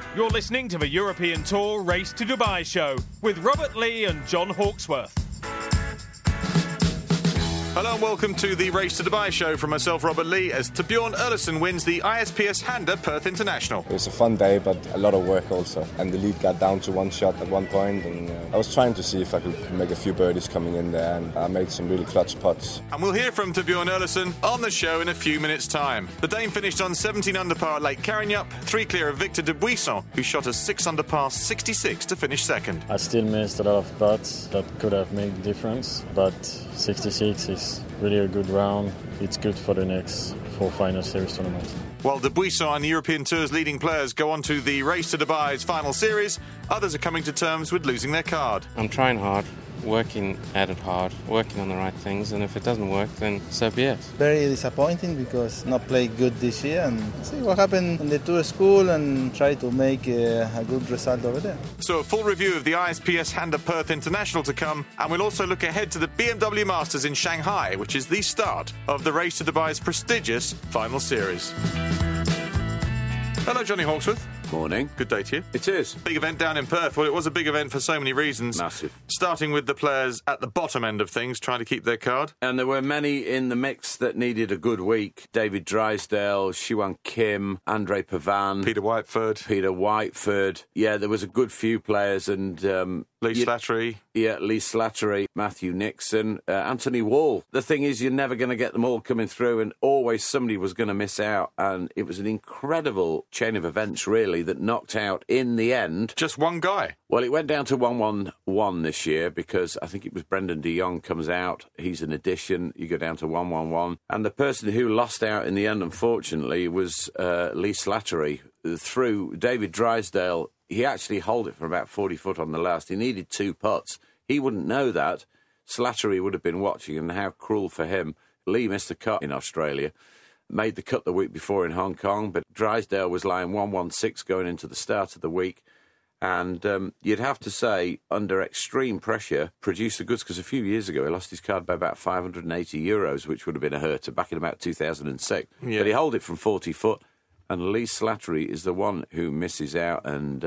You're listening to the European Tour Race to Dubai show with Robert Lee and John Hawksworth. Hello and welcome to the Race to Dubai show from myself, Robert Lee, as Torbjorn Olesen wins the ISPS Handa Perth International. It was a fun day, but a lot of work also. And the lead got down to one shot at one point, and I was trying to see if I could make a few birdies coming in there, and I made some really clutch putts. And we'll hear from Torbjorn Olesen on the show in a few minutes' time. The Dane finished on 17 under par at Lake Carignac, 3 clear of Victor Dubuisson, who shot a 6 under par 66 to finish second. I still missed a lot of putts that could have made a difference, but 66 is really a good round. It's good for the next 4 final series tournaments. While Dubuisson and the European Tour's leading players go on to the Race to Dubai's final series, others are coming to terms with losing their card. I'm trying hard, working at it hard, working on the right things, and if it doesn't work, then so be it. Very disappointing because not played good this year, and see what happened in the tour school and try to make a good result over there. So a full review of the ISPS Handa Perth International to come, and we'll also look ahead to the BMW Masters in Shanghai, which is the start of the Race to Dubai's prestigious final series. Hello, Johnny Hawksworth. Morning. Good day to you. It is. Big event down in Perth. Well, it was a big event for so many reasons. Massive. Starting with the players at the bottom end of things, trying to keep their card. And there were many in the mix that needed a good week. David Drysdale, Siwon Kim, Andre Pavan, Peter Whiteford. Yeah, there was a good few players, and Lee Slattery, Matthew Nixon, Anthony Wall. The thing is, you're never going to get them all coming through, and always somebody was going to miss out. And it was an incredible chain of events, really, that knocked out, in the end, just one guy. Well, it went down to 1-1-1 this year because I think it was Brendan de Jong comes out. He's an addition. You go down to 1-1-1. And the person who lost out in the end, unfortunately, was Lee Slattery. Through David Drysdale, he actually held it for about 40 foot on the last. He needed 2 putts. He wouldn't know that. Slattery would have been watching, and how cruel for him. Lee missed a cut in Australia. Made the cut the week before in Hong Kong, but Drysdale was lying 1-1-6 going into the start of the week. And you'd have to say, under extreme pressure, produced the goods, because a few years ago he lost his card by about €580, which would have been a hurter back in about 2006. Yeah. But he held it from 40 foot, and Lee Slattery is the one who misses out. And,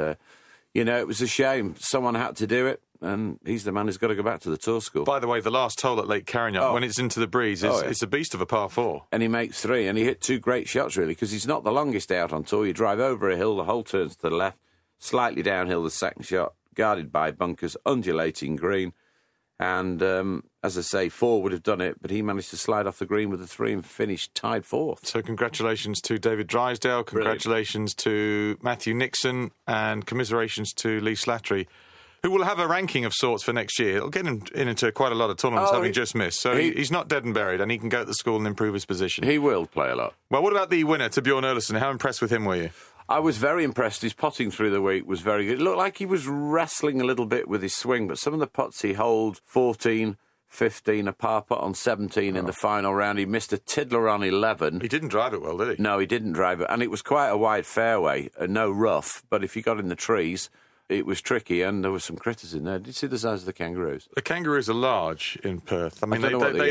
it was a shame. Someone had to do it. And he's the man who's got to go back to the tour school. By the way, the last hole at Lake Carignac, when it's into the breeze, it's a beast of a par 4. And he makes 3, and he hit 2 great shots, really, because he's not the longest out on tour. You drive over a hill, the hole turns to the left, slightly downhill the second shot, guarded by bunkers, undulating green. And, as I say, 4 would have done it, but he managed to slide off the green with a 3 and finish tied 4th. So congratulations to David Drysdale, congratulations to Matthew Nixon, and commiserations to Lee Slattery, who will have a ranking of sorts for next year. He'll get him into quite a lot of tournaments, having just missed. So he's not dead and buried, and he can go to the school and improve his position. He will play a lot. Well, what about the winner, Torbjorn Olesen? How impressed with him were you? I was very impressed. His putting through the week was very good. It looked like he was wrestling a little bit with his swing, but some of the putts he holed, 14, 15, a par putt on 17 in the final round. He missed a tiddler on 11. He didn't drive it well, did he? No, he didn't drive it. And it was quite a wide fairway, no rough, but if you got in the trees, it was tricky, and there was some critters in there. Did you see the size of the kangaroos? The kangaroos are large in Perth. I mean,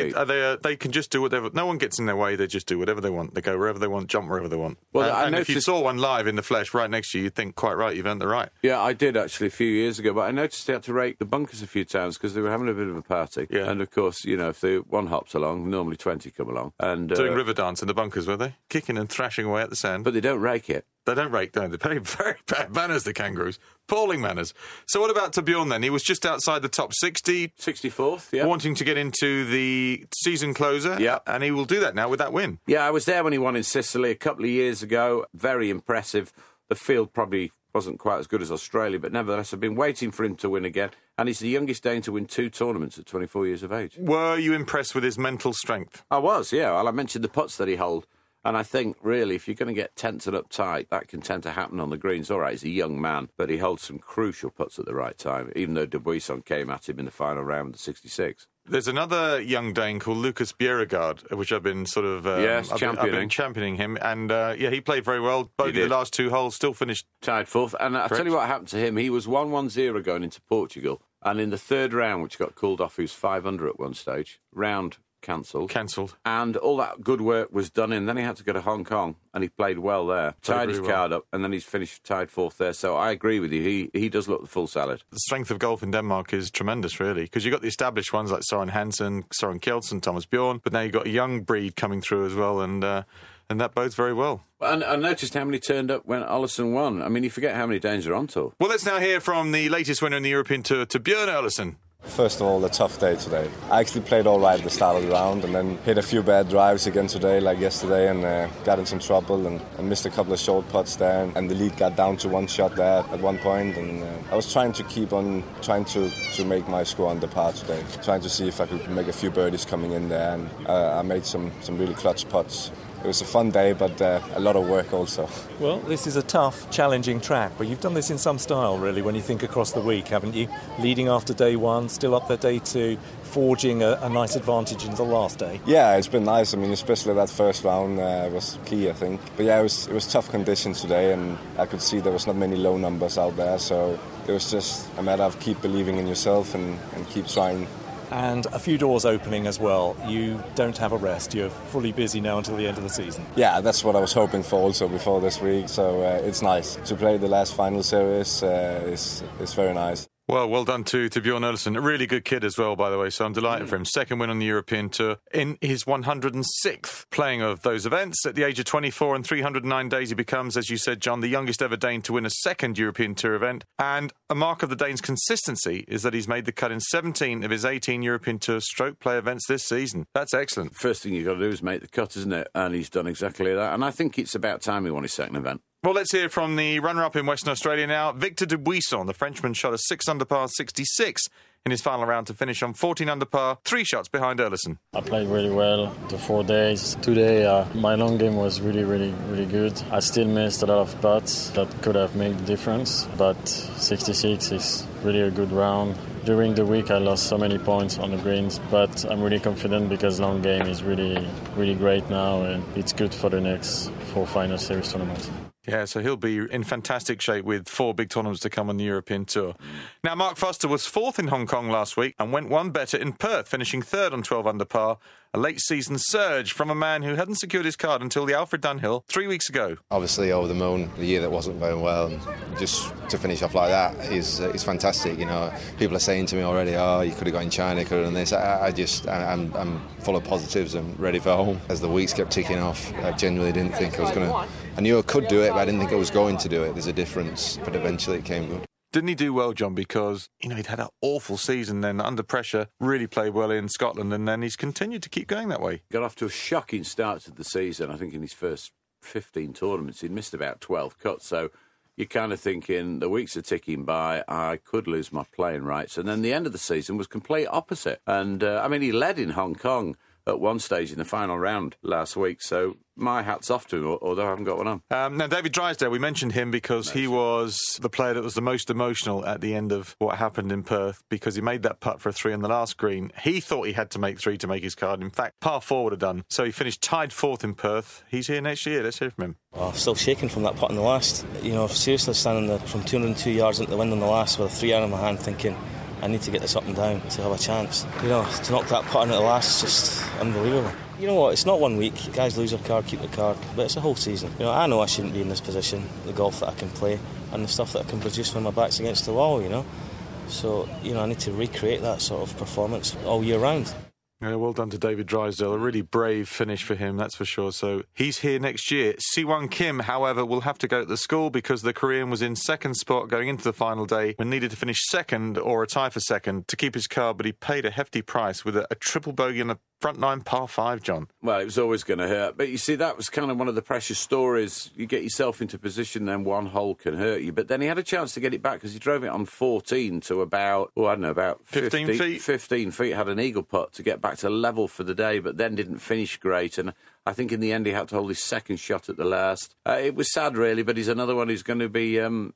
they can just do whatever. No one gets in their way. They just do whatever they want. They go wherever they want, jump wherever they want. Well, and if you saw one live in the flesh right next to you, you'd think, quite right, you've earned the right. Yeah, I did actually a few years ago, but I noticed they had to rake the bunkers a few times because they were having a bit of a party. Yeah. And of course, if one hops along, normally 20 come along. And doing river dance in the bunkers, were they? Kicking and thrashing away at the sand. But they don't rake it. They don't rake, don't they? They're very bad manners, the kangaroos. Appalling manners. So what about Torbjorn then? He was just outside the top 60. 64th, yeah. Wanting to get into the season closer. Yeah. And he will do that now with that win. Yeah, I was there when he won in Sicily a couple of years ago. Very impressive. The field probably wasn't quite as good as Australia, but nevertheless, I've been waiting for him to win again. And he's the youngest Dane to win 2 tournaments at 24 years of age. Were you impressed with his mental strength? I was, yeah. Well, I mentioned the putts that he held. And I think, really, if you're going to get tense and uptight, that can tend to happen on the greens. All right, he's a young man, but he holds some crucial putts at the right time, even though Dubuisson came at him in the final round at 66. There's another young Dane called Lucas Bjerregaard, which I've been sort of... I've been championing him. And, he played very well. Both the last 2 holes, still finished... tied 4th. And I'll tell you what happened to him. He was 1-1-0 going into Portugal. And in the 3rd round, which got called off, he was 5 under at one stage. Round cancelled. And all that good work was done in. Then he had to go to Hong Kong, and he played well there. Tied his card up, and then he's finished tied fourth there. So I agree with you. He does look the full salad. The strength of golf in Denmark is tremendous, really, because you've got the established ones like Søren Hansen, Søren Kjeldsen, Thomas Bjorn, but now you've got a young breed coming through as well, and that bodes very well. And I noticed how many turned up when Olesen won. I mean, you forget how many Danes are on tour. Well, let's now hear from the latest winner in the European Tour, to Björn Olesen. First of all, a tough day today. I actually played all right at the start of the round and then hit a few bad drives again today, like yesterday, and got in some trouble and missed a couple of short putts there. And the lead got down to one shot there at one point, and I was trying to keep on trying to make my score under par today, trying to see if I could make a few birdies coming in there, and I made some really clutch putts. It was a fun day, but a lot of work also. Well, this is a tough, challenging track, but you've done this in some style, really, when you think across the week, haven't you? Leading after day one, still up there day two, forging a nice advantage in the last day. Yeah, it's been nice. I mean, especially that first round was key, I think. But yeah, it was tough conditions today, and I could see there was not many low numbers out there, so it was just a matter of keep believing in yourself and keep trying. And a few doors opening as well. You don't have a rest. You're fully busy now until the end of the season. Yeah, that's what I was hoping for also before this week. So it's nice to play the last final series. It's very nice. Well done to Bjorn Olesen. A really good kid as well, by the way, so I'm delighted for him. Second win on the European Tour in his 106th playing of those events. At the age of 24 and 309 days, he becomes, as you said, John, the youngest ever Dane to win a second European Tour event. And a mark of the Dane's consistency is that he's made the cut in 17 of his 18 European Tour stroke play events this season. That's excellent. First thing you've got to do is make the cut, isn't it? And he's done exactly that. And I think it's about time he won his second event. Well, let's hear from the runner-up in Western Australia now. Victor Dubuisson, the Frenchman, shot a 6 under par 66 in his final round to finish on 14 under par, 3 shots behind Olesen. I played really well the 4 days. Today, my long game was really, really, really good. I still missed a lot of putts that could have made the difference, but 66 is really a good round. During the week, I lost so many points on the greens, but I'm really confident because long game is really, really great now, and it's good for the next 4 final series tournaments. Yeah, so he'll be in fantastic shape with 4 big tournaments to come on the European Tour. Now, Mark Foster was 4th in Hong Kong last week and went one better in Perth, finishing 3rd on 12 under par. A late-season surge from a man who hadn't secured his card until the Alfred Dunhill 3 weeks ago. Obviously, over the moon, the year that wasn't going well, and just to finish off like that is fantastic. You know, people are saying to me already, "Oh, you could have got in China, could have done this." I'm full of positives and ready for home. As the weeks kept ticking off, I genuinely didn't think I was going to. I knew I could do it, but I didn't think I was going to do it. There's a difference, but eventually it came good. Didn't he do well, John? Because, he'd had an awful season then, under pressure, really played well in Scotland, and then he's continued to keep going that way. Got off to a shocking start to the season. I think in his first 15 tournaments, he'd missed about 12 cuts, so you're kind of thinking the weeks are ticking by, I could lose my playing rights. And then the end of the season was complete opposite. And, he led in Hong Kong at one stage in the final round last week, so my hat's off to him, although I haven't got one on. Now, David Drysdale, we mentioned him because he was the player that was the most emotional at the end of what happened in Perth, because he made that putt for a 3 on the last green. He thought he had to make 3 to make his card. In fact, par 4 would have done. So he finished tied 4th in Perth. He's here next year. Let's hear from him. I'm still shaking from that putt in the last. Seriously standing there from 202 yards into the wind on the last with a 3-iron in my hand thinking, I need to get this up and down to have a chance. To knock that putt into the last is just unbelievable. You know what, it's not 1 week. Guys lose their card, keep their card, but it's a whole season. I know I shouldn't be in this position, the golf that I can play and the stuff that I can produce when my back's against the wall, So, I need to recreate that sort of performance all year round. Yeah, well done to David Drysdale. A really brave finish for him, that's for sure. So he's here next year. Siwon Kim, however, will have to go to the school because the Korean was in second spot going into the final day and needed to finish second or a tie for second to keep his card, but he paid a hefty price with a triple bogey and a front 9 par 5, John. Well, it was always going to hurt. But you see, that was kind of one of the precious stories. You get yourself into position, then one hole can hurt you. But then he had a chance to get it back because he drove it on 14 to about 15 feet. 15 feet, had an eagle putt to get back to level for the day, but then didn't finish great. And I think in the end he had to hold his second shot at the last. It was sad, really, but he's another one who's going to be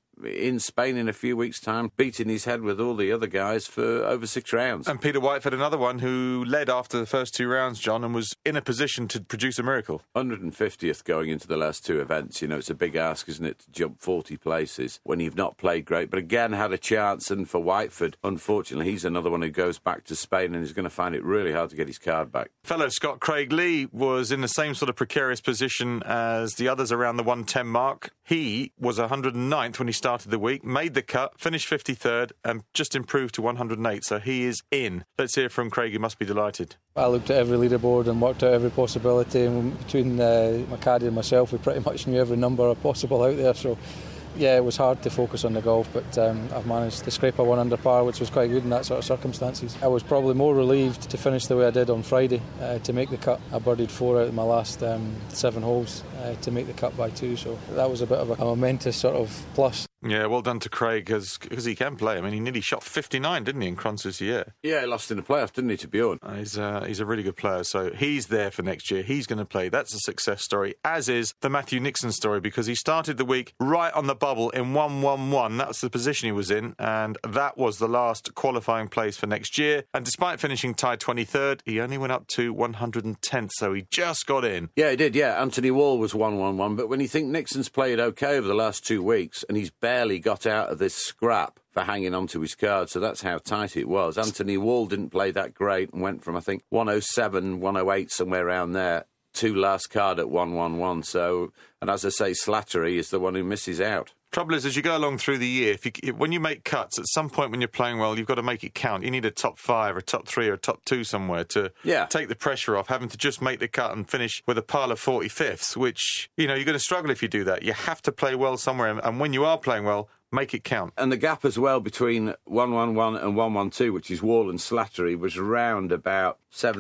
in Spain in a few weeks' time, beating his head with all the other guys for over 6 rounds. And Peter Whiteford, another one who led after the first 2 rounds, John, and was in a position to produce a miracle. 150th going into the last 2 events. You know, it's a big ask, isn't it, to jump 40 places when you've not played great. But again, had a chance, and for Whiteford, unfortunately, he's another one who goes back to Spain and is going to find it really hard to get his card back. Fellow Scot Craig Lee was in the same sort of precarious position as the others around the 110 mark. He was 109th when he started the week, made the cut, finished 53rd, and just improved to 108, so he is in. Let's hear from Craig, he must be delighted. I looked at every leaderboard and worked out every possibility, and between my caddy and myself, we pretty much knew every number possible out there, so yeah, it was hard to focus on the golf, but I've managed to scrape a 1 under par, which was quite good in that sort of circumstances. I was probably more relieved to finish the way I did on Friday, to make the cut. I birdied 4 out of my last 7 holes to make the cut by 2, so that was a bit of a momentous sort of plus. Yeah, well done to Craig, because he can play. I mean, he nearly shot 59, didn't he, in Crans this year? Yeah, he lost in the playoff, didn't he, to Bjorn? He's a really good player, so he's there for next year. He's going to play. That's a success story, as is the Matthew Nixon story, because he started the week right on the bubble in 1-1-1. That's the position he was in, and that was the last qualifying place for next year. And despite finishing tied 23rd, he only went up to 110th, so he just got in. Yeah, he did, yeah. Anthony Wall was 1-1-1, but when you think Nixon's played OK over the last 2 weeks, and he's barely got out of this scrap for hanging on to his card, so that's how tight it was. Anthony Wall didn't play that great and went from, I think, 107, 108, somewhere around there, to last card at 1-1-1. So, and as I say, Slattery is the one who misses out. Trouble is, as you go along through the year, when you make cuts, at some point when you're playing well, you've got to make it count. You need a top 5 or a top 3 or a top 2 somewhere to take the pressure off, having to just make the cut and finish with a pile of 45ths, which, you know, you're going to struggle if you do that. You have to play well somewhere, and when you are playing well, make it count. And the gap as well between 1-1-1 and 1-1-2, which is Wall and Slattery, was around about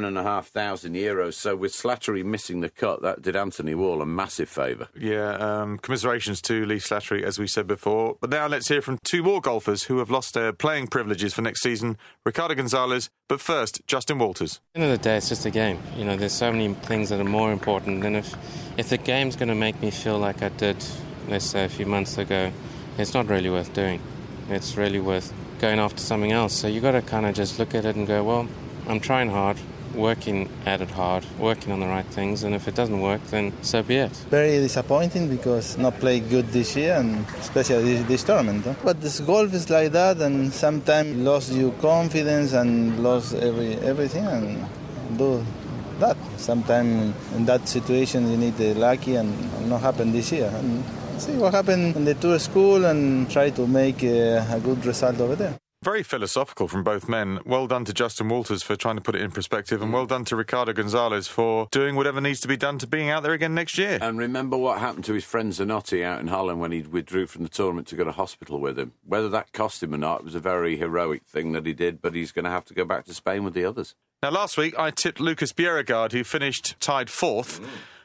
€7,500. So with Slattery missing the cut, that did Anthony Wall a massive favour. Yeah, commiserations to Lee Slattery, as we said before. But now let's hear from 2 more golfers who have lost their playing privileges for next season. Ricardo Gonzalez, but first, Justin Walters. At the end of the day, it's just a game. You know, there's so many things that are more important. And if the game's going to make me feel like I did, let's say, a few months ago, it's not really worth doing. It's really worth going after something else. So you got to kind of just look at it and go, well, I'm trying hard, working at it hard, working on the right things, and if it doesn't work, then so be it. Very disappointing because not played good this year, and especially this tournament. Huh? But this golf is like that, and sometimes lost your confidence and lost everything, and do that. Sometimes in that situation you need the lucky, and not happen this year. And see what happened in the tour school and try to make a good result over there. Very philosophical from both men. Well done to Justin Walters for trying to put it in perspective, and well done to Ricardo Gonzalez for doing whatever needs to be done to being out there again next year. And remember what happened to his friend Zanotti out in Holland when he withdrew from the tournament to go to hospital with him. Whether that cost him or not, it was a very heroic thing that he did, but he's going to have to go back to Spain with the others. Now, last week I tipped Lucas Bjerregaard, who finished tied 4th.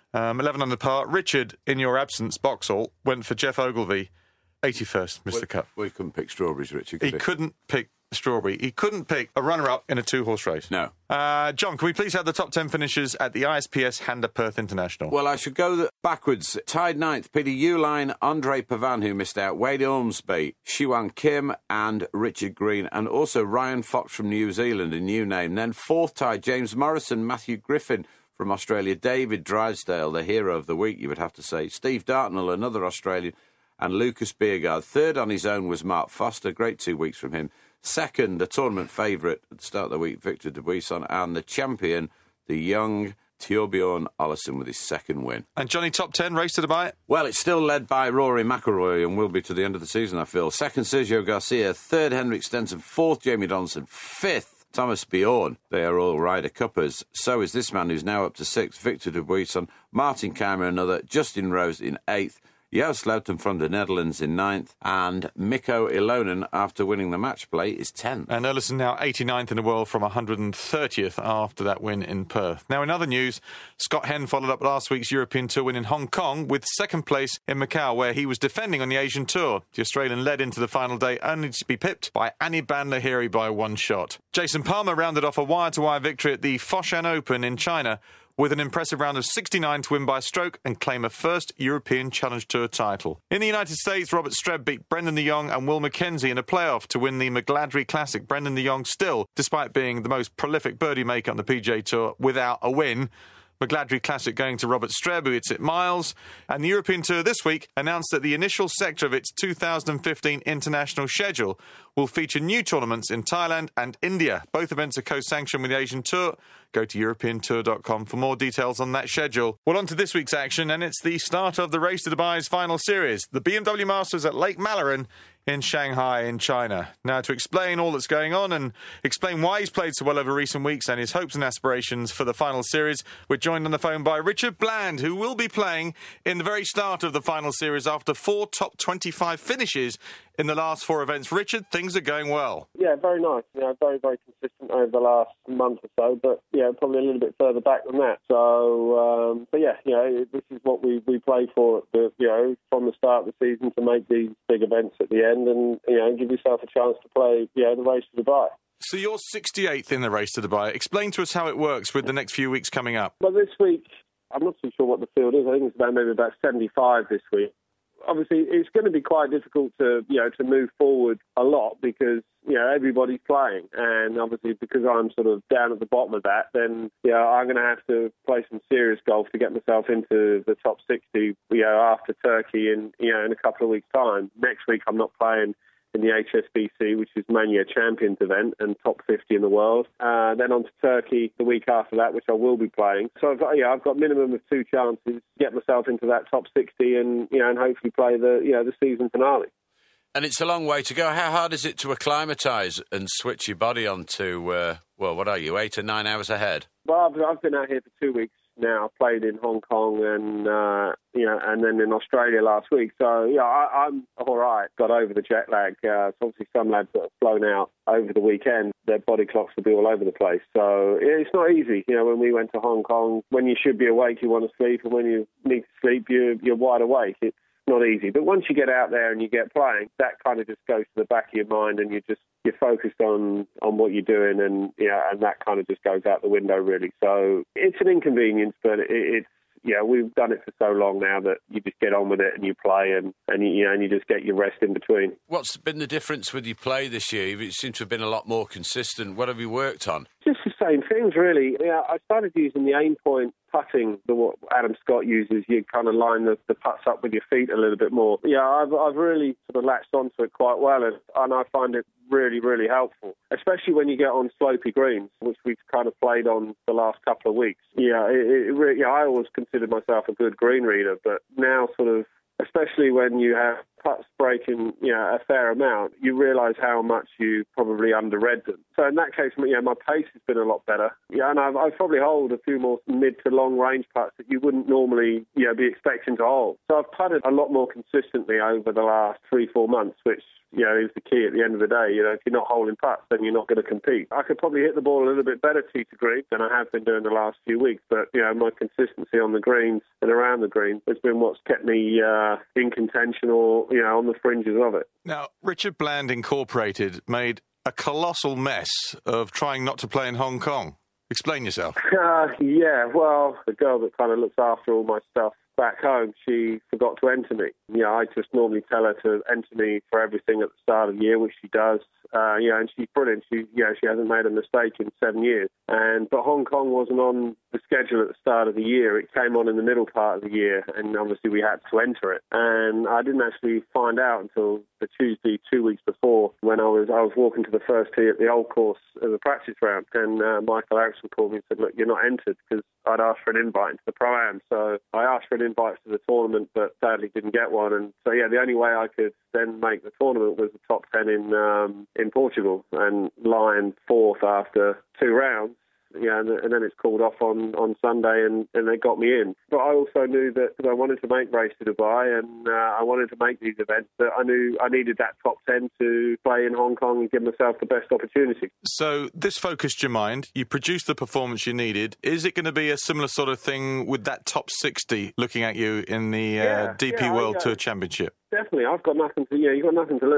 11 under par. Richard, in your absence, Boxall, went for Jeff Ogilvy, 81st, missed the cut. We couldn't pick strawberries, Richard. He couldn't pick strawberry. He couldn't pick a runner-up in a 2-horse race. No. John, can we please have the top 10 finishers at the ISPS Handa Perth International? Well, I should go backwards. Tied 9th, Peter Uihlein, Andre Pavan, who missed out, Wade Ormsby, Siwon Kim and Richard Green, and also Ryan Fox from New Zealand, a new name. Then 4th tied, James Morrison, Matthew Griffin from Australia, David Drysdale, the hero of the week, you would have to say, Steve Dartnell, another Australian, and Lucas Bjerregaard. 3rd on his own was Mark Foster, great 2 weeks from him. 2nd, the tournament favourite at the start of the week, Victor Dubuisson, and the champion, the young Thorbjorn Olesen, with his 2nd win. And Johnny, top 10, race to Dubai? Well, it's still led by Rory McIlroy and will be to the end of the season, I feel. 2nd, Sergio Garcia. 3rd, Henrik Stenson. 4th, Jamie Donaldson. 5th, Thomas Bjorn. They are all Ryder Cuppers. So is this man who's now up to 6th, Victor Dubuisson. Martin Keimer, another. Justin Rose in 8th. Joost Luiten from the Netherlands in 9th, and Mikko Ilonen, after winning the match play, is 10th. And Olesen now 89th in the world from 130th after that win in Perth. Now, in other news, Scott Henn followed up last week's European Tour win in Hong Kong with 2nd place in Macau, where he was defending on the Asian Tour. The Australian led into the final day only to be pipped by Anirban Lahiri by 1 shot. Jason Palmer rounded off a wire-to-wire victory at the Foshan Open in China, with an impressive round of 69 to win by a stroke and claim a first European Challenge Tour title. In the United States, Robert Streb beat Brendan de Jong and Will Mackenzie in a playoff to win the McGladrey Classic. Brendan de Jong still, despite being the most prolific birdie maker on the PGA Tour, without a win. McGladrey Classic going to Robert Streb, who hits it miles. And the European Tour this week announced that the initial sector of its 2015 international schedule will feature new tournaments in Thailand and India. Both events are co-sanctioned with the Asian Tour. Go to EuropeanTour.com for more details on that schedule. Well, on to this week's action, and it's the start of the Race to Dubai's final series, the BMW Masters at Lake Malaran in Shanghai in China. Now, to explain all that's going on and explain why he's played so well over recent weeks and his hopes and aspirations for the final series, we're joined on the phone by Richard Bland, who will be playing in the very start of the final series after 4 top 25 finishes in the last 4 events. Richard, things are going well. Yeah, very nice. Very, very consistent over the last month or so, but probably a little bit further back than that. So, this is what we play for, from the start of the season, to make these big events at the end and, give yourself a chance to play, the Race to Dubai. So you're 68th in the Race to Dubai. Explain to us how it works with the next few weeks coming up. Well, this week, I'm not too sure what the field is. I think it's maybe about 75 this week. Obviously, it's going to be quite difficult to move forward a lot because, everybody's playing. And obviously, because I'm sort of down at the bottom of that, then, I'm going to have to play some serious golf to get myself into the top 60, after Turkey in a couple of weeks' time. Next week, I'm not playing in the HSBC, which is Mania Champions event and top 50 in the world. Then on to Turkey the week after that, which I will be playing. So I've got minimum of 2 chances to get myself into that top 60 and hopefully play the season finale. And it's a long way to go. How hard is it to acclimatise and switch your body onto, what are you, 8 or 9 hours ahead? Well, I've been out here for 2 weeks now. I played in Hong Kong and then in Australia last week. So I'm all right. Got over the jet lag. So obviously some lads that have flown out over the weekend, their body clocks will be all over the place. So it's not easy. When we went to Hong Kong, when you should be awake, you want to sleep, and when you need to sleep, you're wide awake. It's not easy. But once you get out there and you get playing, that kind of just goes to the back of your mind, and you're focused on what you're doing, and and that kind of just goes out the window, really. So it's an inconvenience, but it's we've done it for so long now that you just get on with it and you play and you just get your rest in between. What's been the difference with your play this year? You seem to have been a lot more consistent. What have you worked on? Just the same things, really. I started using the aim point putting, what Adam Scott uses. You kind of line the putts up with your feet a little bit more. I've really sort of latched onto it quite well, and I find it really, really helpful, especially when you get on slopey greens, which we've kind of played on the last couple of weeks. I always considered myself a good green reader, but now sort of, especially when you have putts breaking, a fair amount, you realise how much you probably underread them. So in that case, my pace has been a lot better. And I've probably hold a few more mid to long range putts that you wouldn't normally, be expecting to hold. So I've putted a lot more consistently over the last 3-4 months, which is the key at the end of the day. If you're not holding putts, then you're not going to compete. I could probably hit the ball a little bit better tee to green than I have been doing the last few weeks, but, my consistency on the greens and around the greens has been what's kept me in contention or, on the fringes of it. Now, Richard Bland Incorporated made a colossal mess of trying not to play in Hong Kong. Explain yourself. Well, the girl that kind of looks after all my stuff back home, she forgot to enter me. I just normally tell her to enter me for everything at the start of the year, which she does. And she's brilliant. She hasn't made a mistake in 7 years. But Hong Kong wasn't on the schedule at the start of the year. It came on in the middle part of the year, and obviously we had to enter it. And I didn't actually find out until the Tuesday 2 weeks before, when I was walking to the first tee at the old course as a practice round, and Michael Erickson called me and said, "Look, you're not entered," because I'd asked for an invite into the Pro-Am. So I asked for an invite to the tournament, but sadly didn't get one. And so the only way I could then make the tournament was the top 10 in Portugal, and lying 4th after 2 rounds. And then it's called off on Sunday, and they got me in. But I also knew that I wanted to make Race to Dubai, and I wanted to make these events, that I knew I needed that top 10 to play in Hong Kong and give myself the best opportunity. So this focused your mind. You produced the performance you needed. Is it going to be a similar sort of thing with that top 60 looking at you in the DP World Tour Championship? Definitely. I've got nothing to, you've got nothing to lose.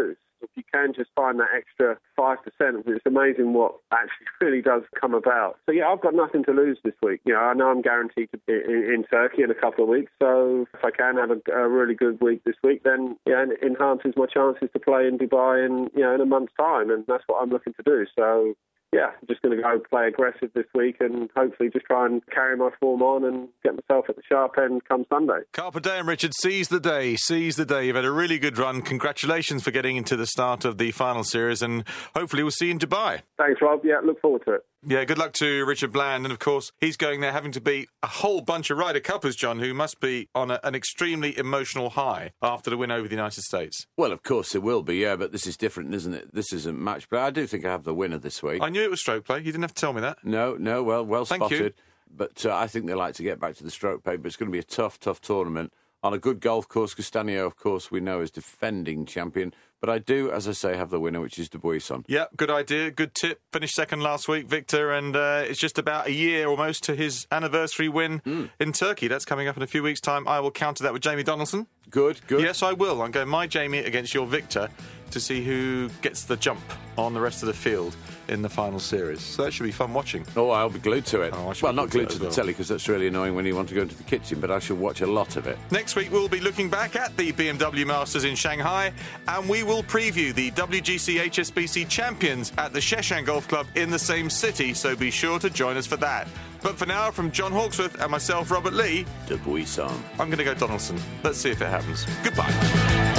if you can just find that extra 5%, it's amazing what actually really does come about. So yeah, I've got nothing to lose this week. I know I'm guaranteed to be in Turkey in a couple of weeks, so if I can have a really good week this week, then it enhances my chances to play in Dubai in a month's time, and that's what I'm looking to do. So yeah, I'm just going to go play aggressive this week and hopefully just try and carry my form on and get myself at the sharp end come Sunday. Carpe diem, Richard. Seize the day. Seize the day. You've had a really good run. Congratulations for getting into the start of the final series, and hopefully we'll see you in Dubai. Thanks, Rob. Yeah, look forward to it. Yeah, good luck to Richard Bland. And, of course, he's going there having to beat a whole bunch of Ryder Cuppers, John, who must be on an extremely emotional high after the win over the United States. Well, of course it will be, yeah, but this is different, isn't it? This isn't match play. I do think I have the winner this week. I knew it was stroke play. You didn't have to tell me that. No, well Thank spotted. you. But I think they like to get back to the stroke play, but it's going to be a tough tournament. On a good golf course, Castanio, of course, we know is defending champion. But I do, as I say, have the winner, which is Dubuisson. Yeah, good idea, good tip. Finished second last week, Victor, and it's just about a year almost to his anniversary win in Turkey. That's coming up in a few weeks' time. I will counter that with Jamie Donaldson. Good. Yes, I will. I'm going my Jamie against your Victor to see who gets the jump on the rest of the field in the final series. So that should be fun watching. Oh, I'll be glued to it. Well, not glued to the well. telly, because that's really annoying when you want to go into the kitchen, but I shall watch a lot of it. Next week, we'll be looking back at the BMW Masters in Shanghai, and we will preview the WGC HSBC champions at the Sheshan Golf Club in the same city, so be sure to join us for that. But for now, from John Hawksworth and myself, Robert Lee, Dubuisson. I'm going to go Donaldson. Let's see if it happens. Goodbye.